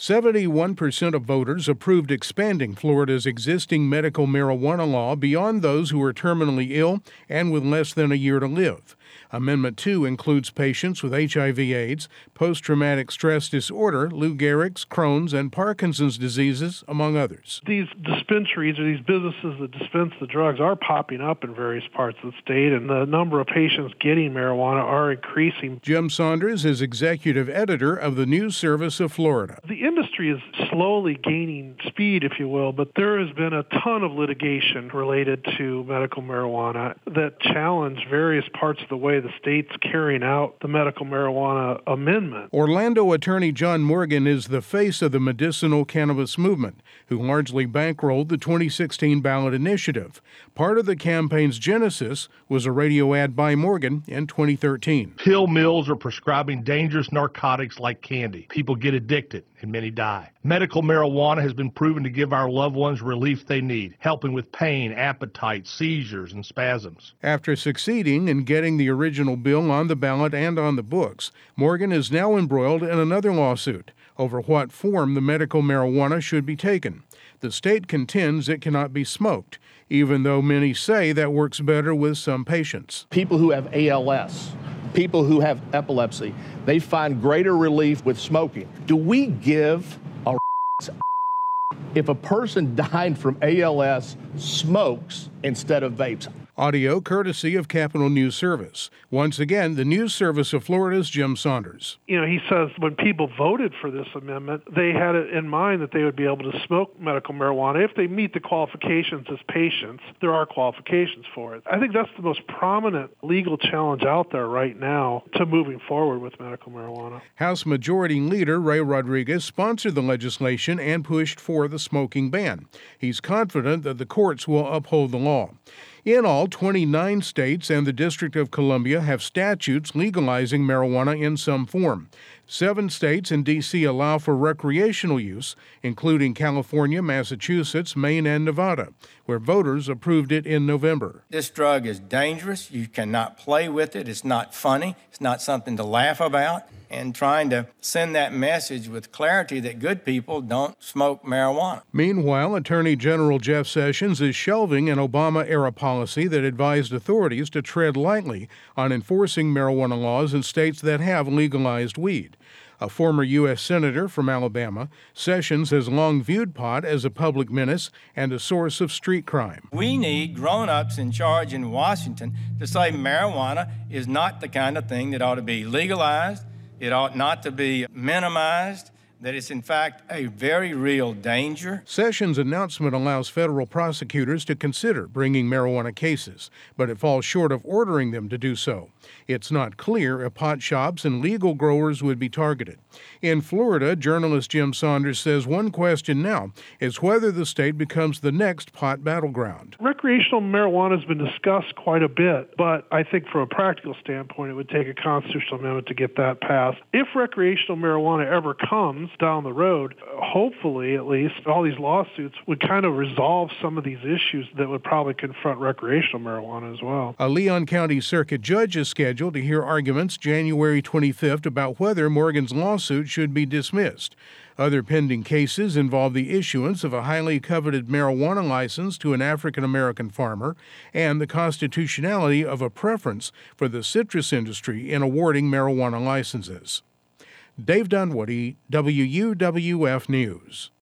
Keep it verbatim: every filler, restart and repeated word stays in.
seventy-one percent of voters approved expanding Florida's existing medical marijuana law beyond those who are terminally ill and with less than a year to live. Amendment two includes patients with H I V AIDS, post-traumatic stress disorder, Lou Gehrig's, Crohn's, and Parkinson's diseases, among others. These dispensaries or these businesses that dispense the drugs are popping up in various parts of the state, and the number of patients getting marijuana are increasing. Jim Saunders is executive editor of the News Service of Florida. The industry is slowly gaining speed, if you will, but there has been a ton of litigation related to medical marijuana that challenge various parts of the way the state's carrying out the medical marijuana amendment. Orlando attorney John Morgan is the face of the medicinal cannabis movement, who largely bankrolled the twenty sixteen ballot initiative. Part of the campaign's genesis was a radio ad by Morgan in twenty thirteen. Pill mills are prescribing dangerous narcotics like candy. People get addicted and many die. Medical marijuana has been proven to give our loved ones relief they need, helping with pain, appetite, seizures, and spasms. After succeeding in getting the original bill on the ballot and on the books, Morgan is now embroiled in another lawsuit over what form the medical marijuana should be taken. The state contends it cannot be smoked, even though many say that works better with some patients. People who have A L S, people who have epilepsy, they find greater relief with smoking. Do we give a if a person dying from A L S smokes instead of vapes? Audio courtesy of Capitol News Service. Once again, the News Service of Florida's Jim Saunders. You know, he says when people voted for this amendment, they had it in mind that they would be able to smoke medical marijuana if they meet the qualifications as patients. There are qualifications for it. I think that's the most prominent legal challenge out there right now to moving forward with medical marijuana. House Majority Leader Ray Rodriguez sponsored the legislation and pushed for the smoking ban. He's confident that the courts will uphold the law. In all, twenty-nine states and the District of Columbia have statutes legalizing marijuana in some form. Seven states and D C allow for recreational use, including California, Massachusetts, Maine, and Nevada, where voters approved it in November. This drug is dangerous. You cannot play with it. It's not funny. It's not something to laugh about. And trying to send that message with clarity that good people don't smoke marijuana. Meanwhile, Attorney General Jeff Sessions is shelving an Obama-era policy that advised authorities to tread lightly on enforcing marijuana laws in states that have legalized weed. A former U S Senator from Alabama, Sessions has long viewed pot as a public menace and a source of street crime. We need grown-ups in charge in Washington to say marijuana is not the kind of thing that ought to be legalized. It ought not to be minimized, that it's in fact a very real danger. Sessions' announcement allows federal prosecutors to consider bringing marijuana cases, but it falls short of ordering them to do so. It's not clear if pot shops and legal growers would be targeted. In Florida, journalist Jim Saunders says one question now is whether the state becomes the next pot battleground. Recreational marijuana has been discussed quite a bit, but I think from a practical standpoint, it would take a constitutional amendment to get that passed. If recreational marijuana ever comes down the road, hopefully at least, all these lawsuits would kind of resolve some of these issues that would probably confront recreational marijuana as well. A Leon County Circuit judge is scheduled to hear arguments January twenty-fifth about whether Morgan's lawsuit should be dismissed. Other pending cases involve the issuance of a highly coveted marijuana license to an African-American farmer and the constitutionality of a preference for the citrus industry in awarding marijuana licenses. Dave Dunwoody, W U W F News.